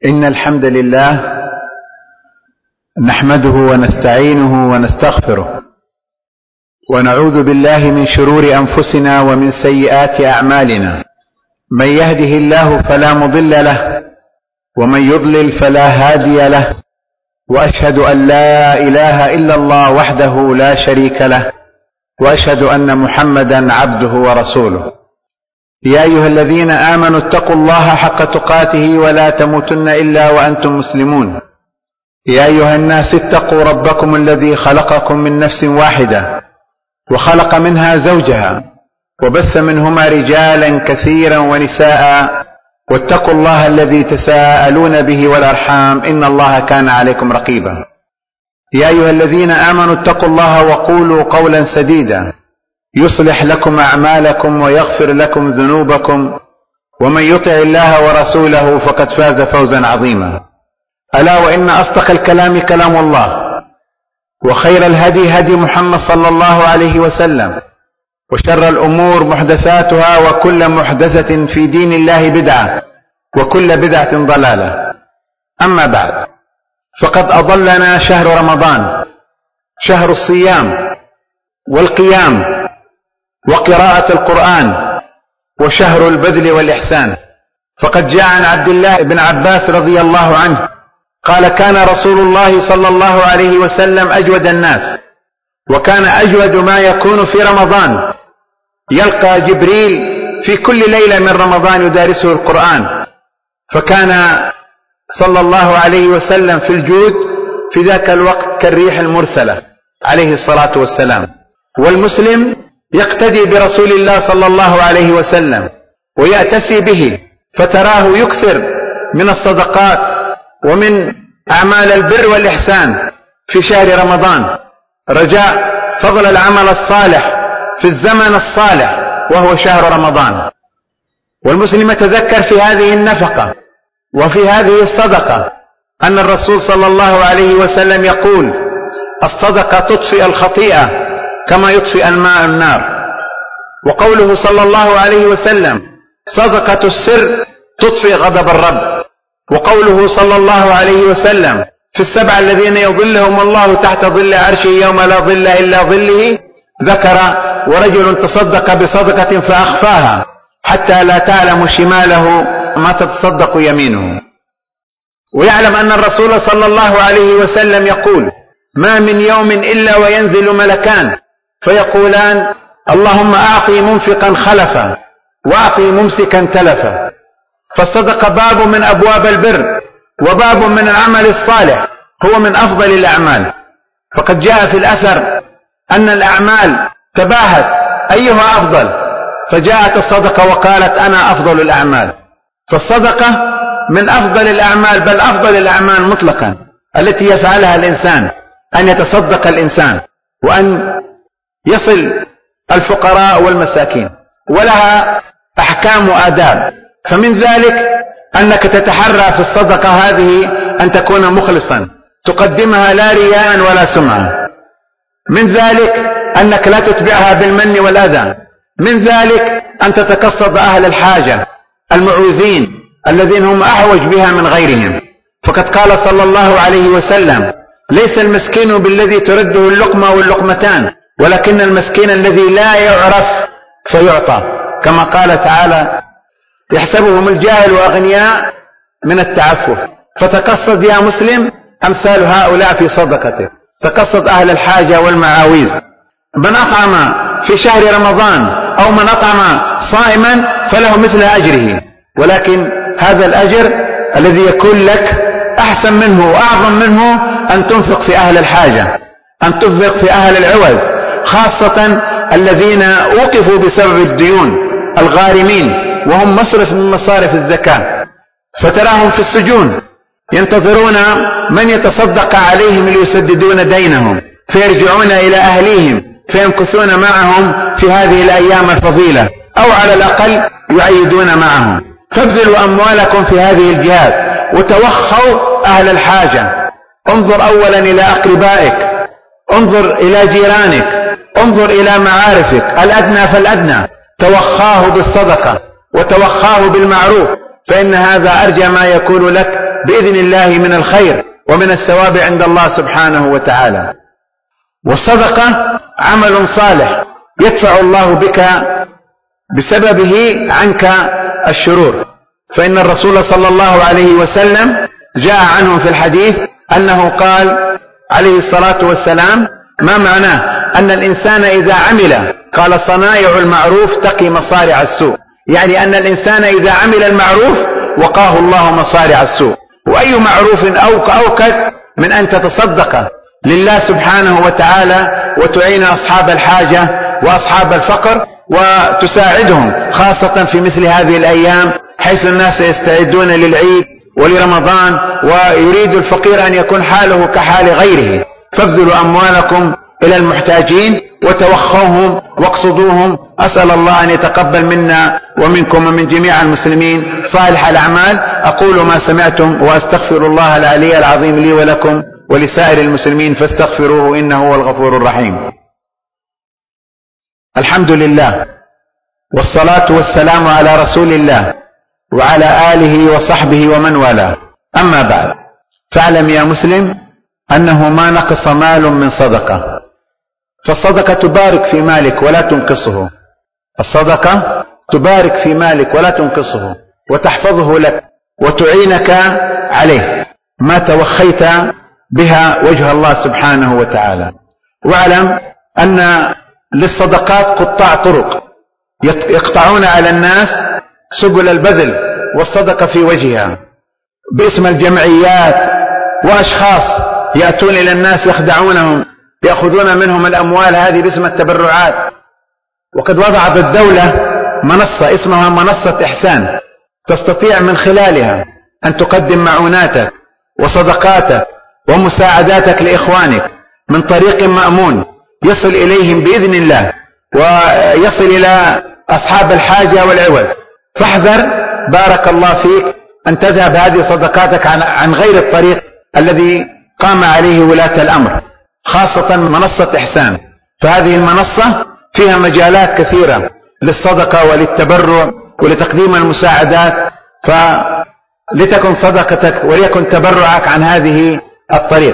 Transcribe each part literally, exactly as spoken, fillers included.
إن الحمد لله نحمده ونستعينه ونستغفره ونعوذ بالله من شرور أنفسنا ومن سيئات أعمالنا. من يهده الله فلا مضل له ومن يضلل فلا هادي له، وأشهد أن لا إله إلا الله وحده لا شريك له، وأشهد أن محمدا عبده ورسوله. يا أيها الذين آمنوا اتقوا الله حق تقاته ولا تموتن إلا وأنتم مسلمون. يا أيها الناس اتقوا ربكم الذي خلقكم من نفس واحدة وخلق منها زوجها وبث منهما رجالا كثيرا ونساء، واتقوا الله الذي تساءلون به والأرحام إن الله كان عليكم رقيبا. يا أيها الذين آمنوا اتقوا الله وقولوا قولا سديدا يصلح لكم أعمالكم ويغفر لكم ذنوبكم، ومن يطع الله ورسوله فقد فاز فوزا عظيما. ألا وإن أصدق الكلام كلام الله، وخير الهدي هدي محمد صلى الله عليه وسلم، وشر الأمور محدثاتها، وكل محدثة في دين الله بدعة، وكل بدعة ضلالة. أما بعد، فقد أضلنا شهر رمضان، شهر الصيام والقيام وقراءة القرآن، وشهر البذل والإحسان. فقد جاء عن عبد الله بن عباس رضي الله عنه قال: كان رسول الله صلى الله عليه وسلم أجود الناس، وكان أجود ما يكون في رمضان، يلقى جبريل في كل ليلة من رمضان يدارسه القرآن، فكان صلى الله عليه وسلم في الجود في ذاك الوقت كالريح المرسلة عليه الصلاة والسلام. والمسلم يقتدي برسول الله صلى الله عليه وسلم ويأتسي به، فتراه يكثر من الصدقات ومن أعمال البر والإحسان في شهر رمضان، رجاء فضل العمل الصالح في الزمن الصالح وهو شهر رمضان. والمسلم يتذكر في هذه النفقة وفي هذه الصدقة أن الرسول صلى الله عليه وسلم يقول: الصدقة تطفئ الخطيئة كما يطفئ الماء النار. وقوله صلى الله عليه وسلم: صدقة السر تطفئ غضب الرب. وقوله صلى الله عليه وسلم: في السبع الذين يظلهم الله تحت ظل عرشه يوم لا ظل إلا ظله، ذكر: ورجل تصدق بصدقة فأخفاها حتى لا تعلم شماله ما تتصدق يمينه. ويعلم أن الرسول صلى الله عليه وسلم يقول: ما من يوم إلا وينزل ملكان فيقولان: اللهم أعطي منفقا خلفا وأعطي ممسكا تلفا. فالصدقة باب من أبواب البر، وباب من العمل الصالح، هو من أفضل الأعمال. فقد جاء في الأثر أن الأعمال تباهت أيها أفضل، فجاءت الصدقة وقالت: أنا أفضل الأعمال. فالصدقة من أفضل الأعمال، بل أفضل الأعمال مطلقا التي يفعلها الإنسان، أن يتصدق الإنسان وأن يصل الفقراء والمساكين، ولها أحكام وآداب. فمن ذلك أنك تتحرى في الصدقة هذه أن تكون مخلصا، تقدمها لا رياء ولا سمعة. من ذلك أنك لا تتبعها بالمن والأذى. من ذلك أن تتقصد أهل الحاجة المعوزين الذين هم أحوج بها من غيرهم. فقد قال صلى الله عليه وسلم: ليس المسكين بالذي ترده اللقمة واللقمتان، ولكن المسكين الذي لا يعرف فيعطى، كما قال تعالى: يحسبهم الجاهل أغنياء من التعفف. فتقصد يا مسلم أمثال هؤلاء في صدقته، تقصد أهل الحاجة والمعاويز. من أطعم في شهر رمضان أو من أطعم صائما فله مثل أجره، ولكن هذا الأجر الذي يكون لك أحسن منه وأعظم منه أن تنفق في أهل الحاجة، أن تنفق في أهل العوز، خاصة الذين وقفوا بسبب الديون، الغارمين، وهم مصرف من مصارف الزكاة، فتراهم في السجون ينتظرون من يتصدق عليهم ليسددون دينهم، فيرجعون إلى أهليهم فيمكثون معهم في هذه الأيام الفضيلة، أو على الأقل يعيدون معهم. فابذلوا أموالكم في هذه الجهات وتوخوا أهل الحاجة. انظر أولا إلى أقربائك، انظر إلى جيرانك، انظر إلى معارفك، الأدنى فالأدنى، توخاه بالصدقة وتوخاه بالمعروف، فإن هذا أرجى ما يكون لك بإذن الله من الخير ومن الثواب عند الله سبحانه وتعالى. والصدقة عمل صالح يدفع الله بك بسببه عنك الشرور، فإن الرسول صلى الله عليه وسلم جاء عنه في الحديث أنه قال عليه الصلاة والسلام: ما معناه أن الإنسان إذا عمل، قال: صنائع المعروف تقي مصارع السوء، يعني أن الإنسان إذا عمل المعروف وقاه الله مصارع السوء. وأي معروف أوكد من أن تتصدق لله سبحانه وتعالى وتعين أصحاب الحاجة وأصحاب الفقر وتساعدهم، خاصة في مثل هذه الأيام حيث الناس يستعدون للعيد ولرمضان، ويريد الفقير أن يكون حاله كحال غيره. فابذلوا أموالكم إلى المحتاجين وتوخوهم واقصدوهم. أسأل الله أن يتقبل منا ومنكم ومن جميع المسلمين صالح الأعمال. أقول ما سمعتم وأستغفر الله العلي العظيم لي ولكم ولسائر المسلمين فاستغفروه إنه هو الغفور الرحيم. الحمد لله والصلاة والسلام على رسول الله وعلى آله وصحبه ومن والاه. أما بعد، فاعلم يا مسلم أنه ما نقص مال من صدقة، فالصدقة تبارك في مالك ولا تنقصه، الصدقة تبارك في مالك ولا تنقصه وتحفظه لك وتعينك عليه ما توخيت بها وجه الله سبحانه وتعالى. واعلم أن للصدقات قطاع طرق يقطعون على الناس سبل البذل والصدقة في وجهها باسم الجمعيات، وأشخاص يأتون إلى الناس يخدعونهم يأخذون منهم الأموال هذه باسم التبرعات. وقد وضعت الدولة منصة اسمها منصة إحسان، تستطيع من خلالها أن تقدم معوناتك وصدقاتك ومساعداتك لإخوانك من طريق مأمون يصل إليهم بإذن الله ويصل إلى أصحاب الحاجة والعوز. فاحذر بارك الله فيك أن تذهب هذه صدقاتك عن غير الطريق الذي قام عليه ولاة الأمر، خاصة منصة إحسان. فهذه المنصة فيها مجالات كثيرة للصدقة وللتبرع ولتقديم المساعدات، فلتكن صدقتك وليكن تبرعك عن هذه الطريق.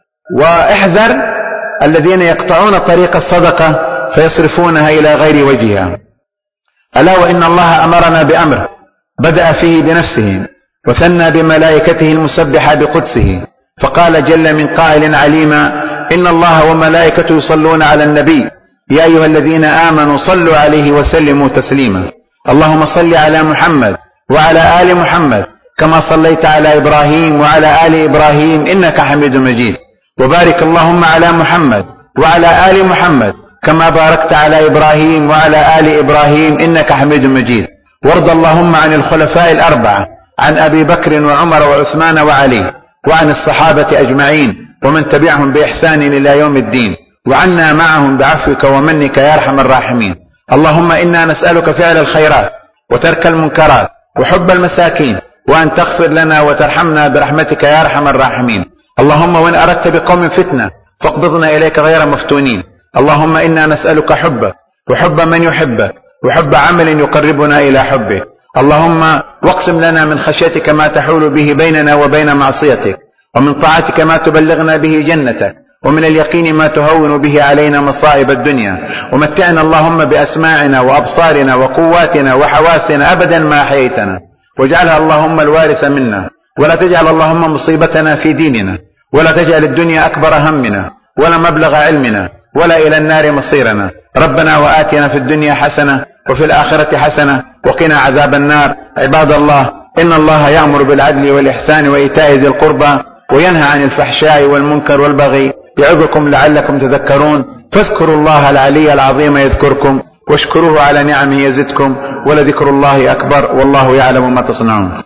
واحذر الذين يقطعون طريق الصدقة فيصرفونها إلى غير وجهها. ألا وإن الله أمرنا بأمر بدأ فيه بنفسه وثنى بملائكته المسبحة بقدسه، فقال جل من قائل عليما: إن الله وملائكته يصلون على النبي يا أيها الذين آمنوا صلوا عليه وسلموا تسليما. اللهم صل على محمد وعلى آل محمد كما صليت على إبراهيم وعلى آل إبراهيم إنك حميد مجيد، وبارك اللهم على محمد وعلى آل محمد كما باركت على إبراهيم وعلى آل إبراهيم إنك حميد مجيد. وارض اللهم عن الخلفاء الأربعة، عن أبي بكر وعمر وعثمان وعلي، وعن الصحابة أجمعين ومن تبعهم بإحسان إلى يوم الدين، وعنا معهم بعفوك ومنك يا أرحم الراحمين. اللهم إنا نسألك فعل الخيرات وترك المنكرات وحب المساكين، وأن تغفر لنا وترحمنا برحمتك يا أرحم الراحمين. اللهم وإن أردت بقوم فتنة فاقبضنا إليك غير مفتونين. اللهم إنا نسألك حبك وحب من يحبك وحب عمل يقربنا إلى حبك. اللهم واقسم لنا من خشيتك ما تحول به بيننا وبين معصيتك، ومن طاعتك ما تبلغنا به جنتك، ومن اليقين ما تهون به علينا مصائب الدنيا. ومتعنا اللهم بأسماعنا وأبصارنا وقواتنا وحواسنا أبدا ما أحييتنا، واجعلها اللهم الوارث منا، ولا تجعل اللهم مصيبتنا في ديننا، ولا تجعل الدنيا أكبر همنا ولا مبلغ علمنا ولا إلى النار مصيرنا. ربنا وآتنا في الدنيا حسنة وفي الآخرة حسنة وقنا عذاب النار. عباد الله، إن الله يأمر بالعدل والإحسان وإيتاء ذي القربى وينهى عن الفحشاء والمنكر والبغي، يعظكم لعلكم تذكرون. فاذكروا الله العلي العظيم يذكركم، واشكروه على نعمه يزدكم، ولذكر الله أكبر والله يعلم ما تصنعون.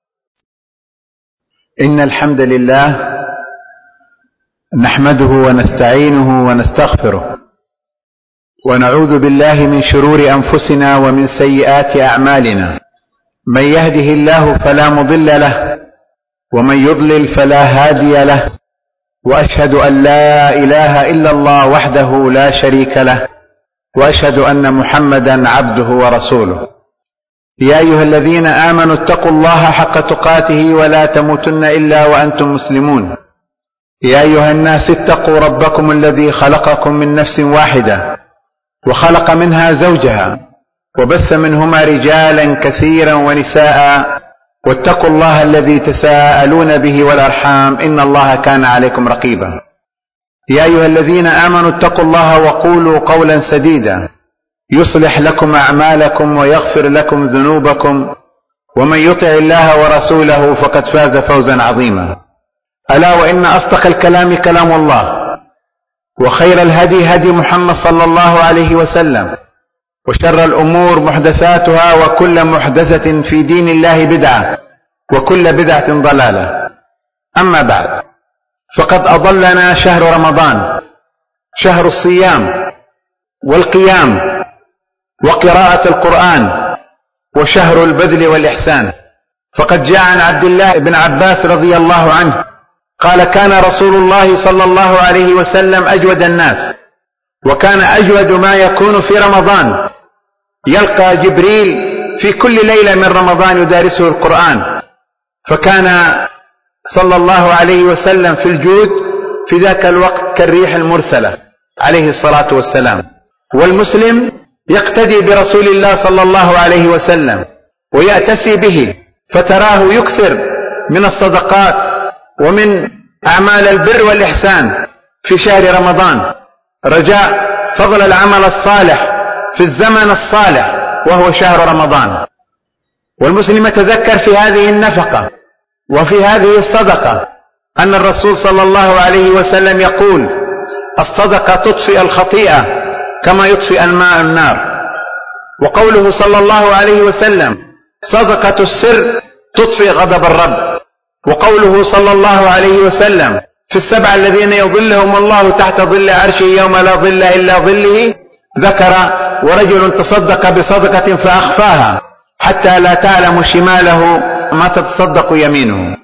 إن الحمد لله نحمده ونستعينه ونستغفره، ونعوذ بالله من شرور أنفسنا ومن سيئات أعمالنا. من يهده الله فلا مضل له، ومن يضلل فلا هادي له، وأشهد أن لا إله إلا الله وحده لا شريك له، وأشهد أن محمدا عبده ورسوله. يا أيها الذين آمنوا اتقوا الله حق تقاته ولا تموتن إلا وأنتم مسلمون. يا أيها الناس اتقوا ربكم الذي خلقكم من نفس واحدة وخلق منها زوجها وبث منهما رجالا كثيرا ونساء واتقوا الله الذي تساءلون به والأرحام إن الله كان عليكم رقيبا. يا أيها الذين آمنوا اتقوا الله وقولوا قولا سديدا يصلح لكم أعمالكم ويغفر لكم ذنوبكم ومن يطع الله ورسوله فقد فاز فوزا عظيما. ألا وإن أصدق الكلام كلام الله وخير الهدي هدي محمد صلى الله عليه وسلم وشر الأمور محدثاتها وكل محدثة في دين الله بدعة وكل بدعة ضلالة. أما بعد، فقد أضلنا شهر رمضان، شهر الصيام والقيام وقراءة القرآن وشهر البذل والإحسان. فقد جاء عن عبد الله بن عباس رضي الله عنه قال كان رسول الله صلى الله عليه وسلم أجود الناس، وكان أجود ما يكون في رمضان، يلقى جبريل في كل ليلة من رمضان يدارسه القرآن، فكان صلى الله عليه وسلم في الجود في ذاك الوقت كالريح المرسلة عليه الصلاة والسلام. والمسلم يقتدي برسول الله صلى الله عليه وسلم ويأتسي به، فتراه يكثر من الصدقات ومن أعمال البر والإحسان في شهر رمضان، رجاء فضل العمل الصالح في الزمن الصالح وهو شهر رمضان. والمسلم يتذكر في هذه النفقة وفي هذه الصدقة أن الرسول صلى الله عليه وسلم يقول: الصدقة تطفئ الخطيئة كما يطفئ الماء النار. وقوله صلى الله عليه وسلم: صدقة السر تطفئ غضب الرب. وقوله صلى الله عليه وسلم: في السبع الذين يظلهم الله تحت ظل عرشه يوم لا ظل إلا ظله، ذكر: ورجل تصدق بصدقة فأخفاها حتى لا تعلم شماله ما تتصدق يمينه.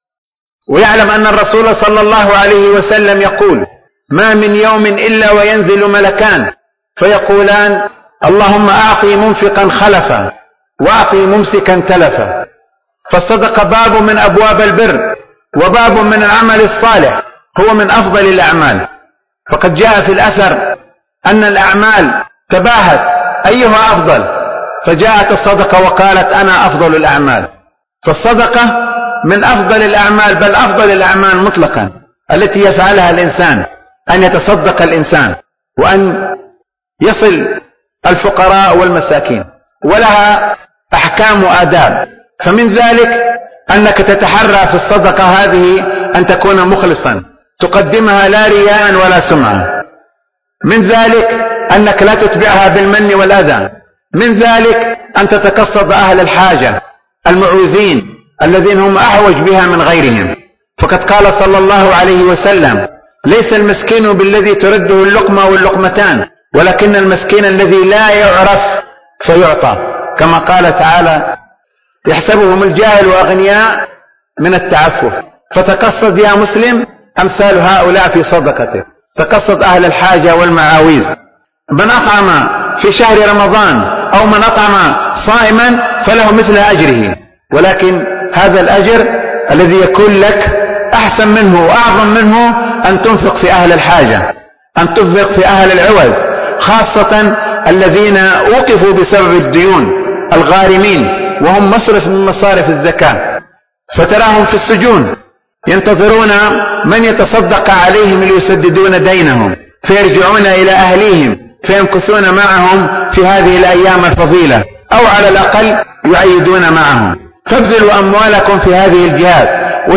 ويعلم أن الرسول صلى الله عليه وسلم يقول: ما من يوم إلا وينزل ملكان فيقولان: اللهم أعطي منفقا خلفا وأعطي ممسكا تلفا. فالصدقة باب من أبواب البر وباب من العمل الصالح، هو من أفضل الأعمال. فقد جاء في الأثر أن الأعمال تباهت أيها أفضل، فجاءت الصدقة وقالت: أنا أفضل الأعمال. فالصدقة من أفضل الأعمال، بل أفضل الأعمال مطلقا التي يفعلها الإنسان، أن يتصدق الإنسان وأن يصل الفقراء والمساكين، ولها أحكام وآداب. فمن ذلك أنك تتحرى في الصدقة هذه أن تكون مخلصا، تقدمها لا رياء ولا سمعة. من ذلك أنك لا تتبعها بالمن والأذى. من ذلك أن تتقصد أهل الحاجة المعوزين الذين هم أحوج بها من غيرهم. فقد قال صلى الله عليه وسلم: ليس المسكين بالذي ترده اللقمة واللقمتان، ولكن المسكين الذي لا يعرف فيعطى، كما قال تعالى: يحسبهم الجاهل أغنياء من التعفف. فتقصد يا مسلم أمثال هؤلاء في صدقته، تقصد أهل الحاجة والمعاويز. من أطعم في شهر رمضان أو من أطعم صائما فله مثل أجره، ولكن هذا الأجر الذي يكون لك أحسن منه وأعظم منه أن تنفق في أهل الحاجة، أن تنفق في أهل العوز، خاصة الذين وقفوا بسبب الديون، الغارمين، وهم مصرف من مصارف الزكاة، فتراهم في السجون ينتظرون من يتصدق عليهم ليسددون دينهم، فيرجعون إلى أهليهم فيمكثون معهم في هذه الأيام الفضيلة، أو على الأقل يعيدون معهم. فابذلوا أموالكم في هذه الجهات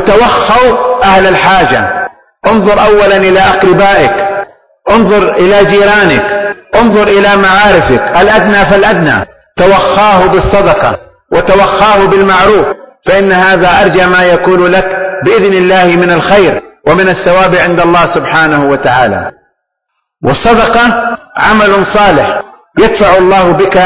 وتوخوا أهل الحاجة. انظر أولا إلى أقربائك، انظر إلى جيرانك، انظر إلى معارفك، الأدنى فالأدنى، توخاه بالصدقة وتوخاه بالمعروف، فإن هذا أرجى ما يكون لك بإذن الله من الخير ومن الثواب عند الله سبحانه وتعالى. والصدقة عمل صالح يدفع الله بك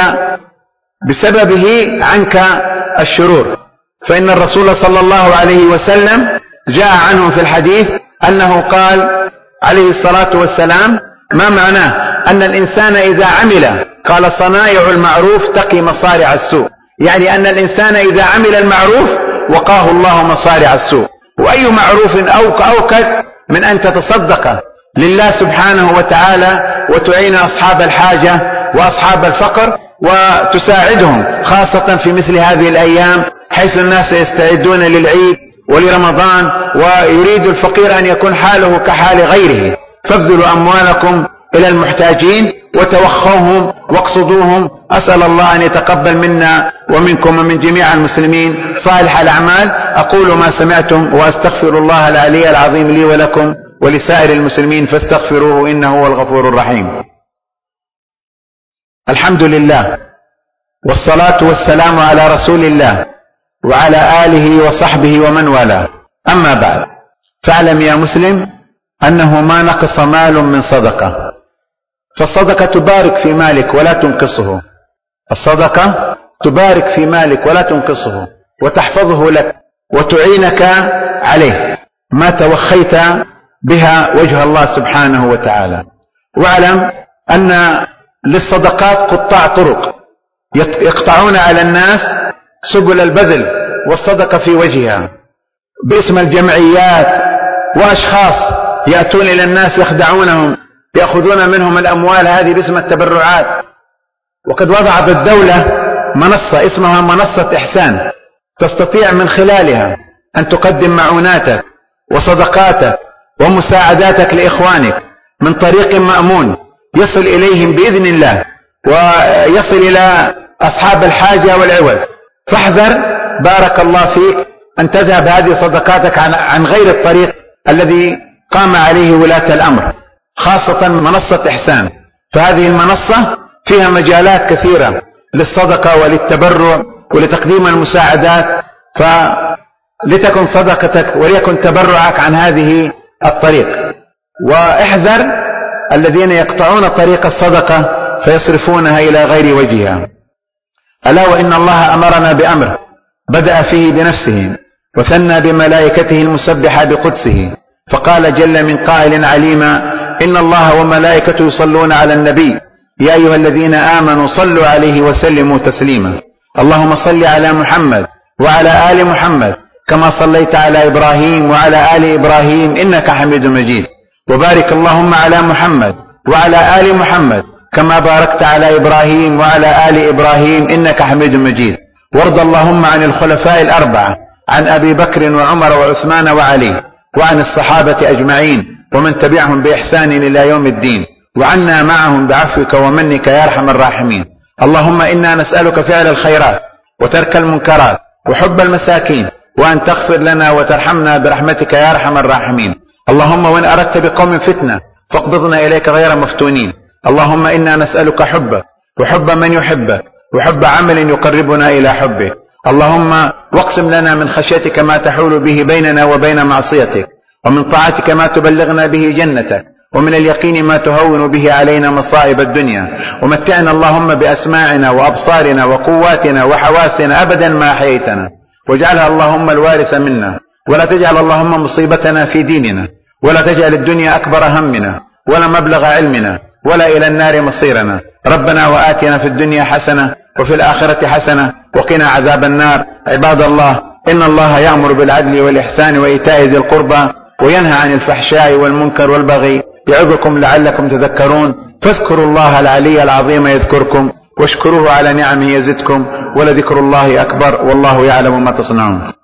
بسببه عنك الشرور. فإن الرسول صلى الله عليه وسلم جاء عنه في الحديث أنه قال عليه الصلاة والسلام: ما معناه؟ أن الإنسان إذا عمل، قال: صنائع المعروف تقي مصارع السوء. يعني أن الإنسان إذا عمل المعروف وقاه الله مصارع السوء. وأي معروف أوكد من أن تتصدق لله سبحانه وتعالى وتعين أصحاب الحاجة وأصحاب الفقر وتساعدهم، خاصة في مثل هذه الأيام حيث الناس يستعدون للعيد ولرمضان، ويريد الفقير أن يكون حاله كحال غيره. فابذلوا أموالكم إلى المحتاجين وتوخوهم واقصدوهم. أسأل الله أن يتقبل منا ومنكم ومن جميع المسلمين صالح الأعمال. أقول ما سمعتم وأستغفر الله العلي العظيم لي ولكم ولسائر المسلمين فاستغفروه إنه هو الغفور الرحيم. الحمد لله والصلاة والسلام على رسول الله وعلى آله وصحبه ومن والاه. أما بعد، فاعلم يا مسلم أنه ما نقص مال من صدقة، فالصدقة تبارك في مالك ولا تنقصه، الصدقة تبارك في مالك ولا تنقصه وتحفظه لك وتعينك عليه ما توخيت بها وجه الله سبحانه وتعالى. واعلم أن للصدقات قطاع طرق يقطعون على الناس سبل البذل والصدقة في وجهها باسم الجمعيات، وأشخاص يأتون إلى الناس يخدعونهم يأخذون منهم الأموال هذه باسم التبرعات. وقد وضعت الدولة منصة اسمها منصة إحسان، تستطيع من خلالها أن تقدم معوناتك وصدقاتك ومساعداتك لإخوانك من طريق مأمون يصل إليهم بإذن الله ويصل إلى أصحاب الحاجة والعوز. فاحذر بارك الله فيك أن تذهب هذه صدقاتك عن غير الطريق الذي قام عليه ولاة الأمر، خاصة منصة إحسان. فهذه المنصة فيها مجالات كثيرة للصدقة وللتبرع ولتقديم المساعدات، فلتكن صدقتك وليكن تبرعك عن هذه الطريق. واحذر الذين يقطعون طريق الصدقة فيصرفونها إلى غير وجهها. ألا وإن الله أمرنا بأمر بدأ فيه بنفسه وثنى بملائكته المسبحة بقدسه، فقال جل من قائل عليما: إن الله وملائكته يصلون على النبي يا أيها الذين آمنوا صلوا عليه وسلموا تسليما. اللهم صل على محمد وعلى آل محمد كما صليت على إبراهيم وعلى آل إبراهيم إنك حميد مجيد. وبارك اللهم على محمد وعلى آل محمد كما باركت على إبراهيم وعلى آل إبراهيم إنك حميد مجيد. وارض اللهم عن الخلفاء الأربعة، عن أبي بكر وعمر وعثمان وعلي، وعن الصحابة أجمعين ومن تبعهم بإحسان إلى يوم الدين، وعنا معهم بعفوك ومنك يا أرحم الراحمين. اللهم إنا نسألك فعل الخيرات وترك المنكرات وحب المساكين، وأن تغفر لنا وترحمنا برحمتك يا أرحم الراحمين. اللهم وإن أردت بقوم فتنة فاقبضنا إليك غير مفتونين. اللهم إنا نسألك حبك وحب من يحبك وحب عمل يقربنا إلى حبك. اللهم واقسم لنا من خشيتك ما تحول به بيننا وبين معصيتك، ومن طاعتك ما تبلغنا به جنتك، ومن اليقين ما تهون به علينا مصائب الدنيا. ومتعنا اللهم بأسماعنا وأبصارنا وقواتنا وحواسنا أبدا ما أحييتنا، واجعلها اللهم الوارث منا، ولا تجعل اللهم مصيبتنا في ديننا، ولا تجعل الدنيا أكبر همنا ولا مبلغ علمنا ولا إلى النار مصيرنا. ربنا وآتنا في الدنيا حسنة وفي الآخرة حسنة وقنا عذاب النار. عباد الله، إن الله يأمر بالعدل والإحسان وإيتاء ذي القربى وينهى عن الفحشاء والمنكر والبغي، يعظكم لعلكم تذكرون. فاذكروا الله العلي العظيم يذكركم، واشكروه على نعمه يزدكم، ولذكر الله أكبر، والله يعلم ما تصنعون.